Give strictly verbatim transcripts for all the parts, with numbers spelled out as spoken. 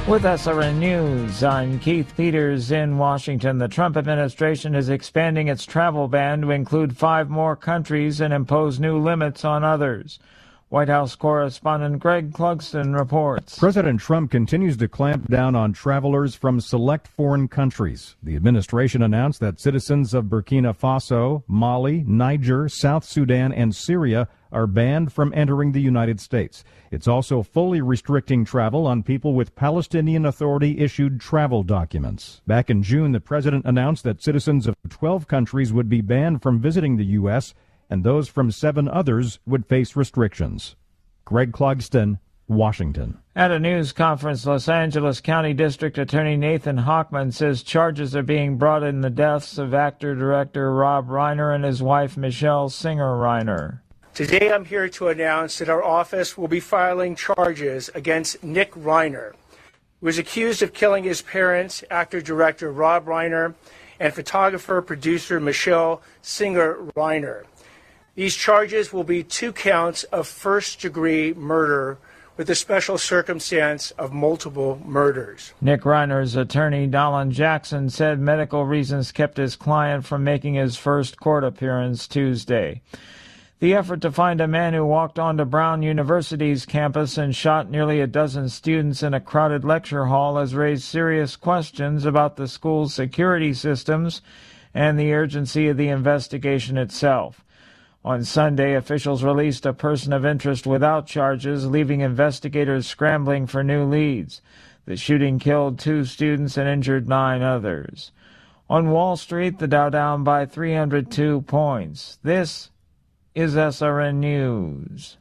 With S R N News, I'm Keith Peters in Washington. The Trump administration is expanding its travel ban to include five more countries and impose new limits on others. White House correspondent Greg Clugston reports. President Trump continues to clamp down on travelers from select foreign countries. The administration announced that citizens of Burkina Faso, Mali, Niger, South Sudan, and Syria are banned from entering the United States. It's also fully restricting travel on people with Palestinian Authority-issued travel documents. Back in June, the president announced that citizens of twelve countries would be banned from visiting the U S, and those from seven others would face restrictions. Greg Clugston, Washington. At a news conference, Los Angeles County District Attorney Nathan Hochman says charges are being brought in the deaths of actor-director Rob Reiner and his wife Michelle Singer-Reiner. Today I'm here to announce that our office will be filing charges against Nick Reiner, who was accused of killing his parents, actor-director Rob Reiner, and photographer-producer Michelle Singer-Reiner. These charges will be two counts of first-degree murder with a special circumstance of multiple murders. Nick Reiner's attorney, Dolan Jackson, said medical reasons kept his client from making his first court appearance Tuesday. The effort to find a man who walked onto Brown University's campus and shot nearly a dozen students in a crowded lecture hall has raised serious questions about the school's security systems and the urgency of the investigation itself. On Sunday, officials released a person of interest without charges, leaving investigators scrambling for new leads. The shooting killed two students and injured nine others. On Wall Street, the Dow down by three hundred two points. This is S R N News.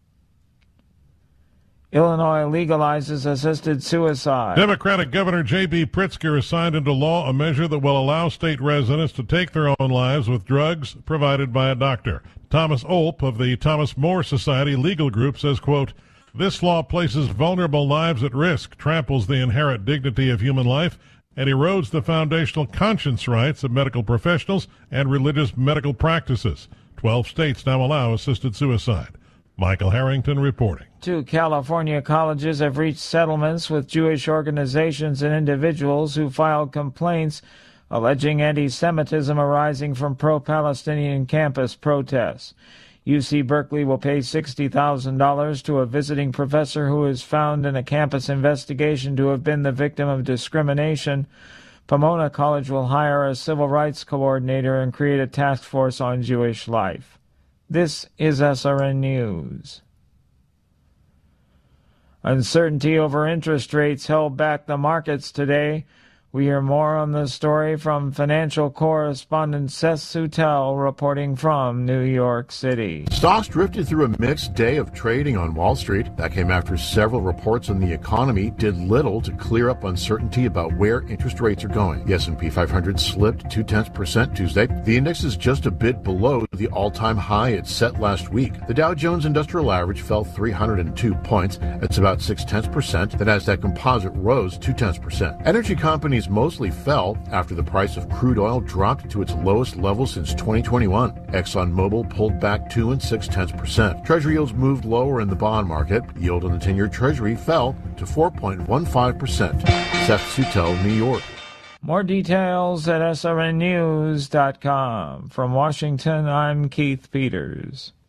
Illinois legalizes assisted suicide. Democratic Governor J B. Pritzker has signed into law a measure that will allow state residents to take their own lives with drugs provided by a doctor. Thomas Olp of the Thomas More Society legal group says, quote, "This law places vulnerable lives at risk, tramples the inherent dignity of human life, and erodes the foundational conscience rights of medical professionals and religious medical practices." Twelve states now allow assisted suicide. Michael Harrington reporting. Two California colleges have reached settlements with Jewish organizations and individuals who filed complaints alleging anti-Semitism arising from pro-Palestinian campus protests. U C Berkeley will pay sixty thousand dollars to a visiting professor who is found in a campus investigation to have been the victim of discrimination. Pomona College will hire a civil rights coordinator and create a task force on Jewish life. This is S R N News. Uncertainty over interest rates held back the markets today. We hear more on the story from financial correspondent Seth Sutel reporting from New York City. Stocks drifted through a mixed day of trading on Wall Street. That came after several reports on the economy did little to clear up uncertainty about where interest rates are going. The S and P five hundred slipped two-tenths percent Tuesday. The index is just a bit below the all-time high it set last week. The Dow Jones Industrial Average fell three hundred two points. That's about six-tenths percent. The Nasdaq Composite rose two-tenths percent. Energy companies mostly fell after the price of crude oil dropped to its lowest level since twenty twenty-one. ExxonMobil pulled back two and six-tenths percent. Treasury yields moved lower in the bond market. Yield on the ten-year Treasury fell to four point one five percent. Seth Sutel, New York. More details at S R N news dot com. From Washington, I'm Keith Peters.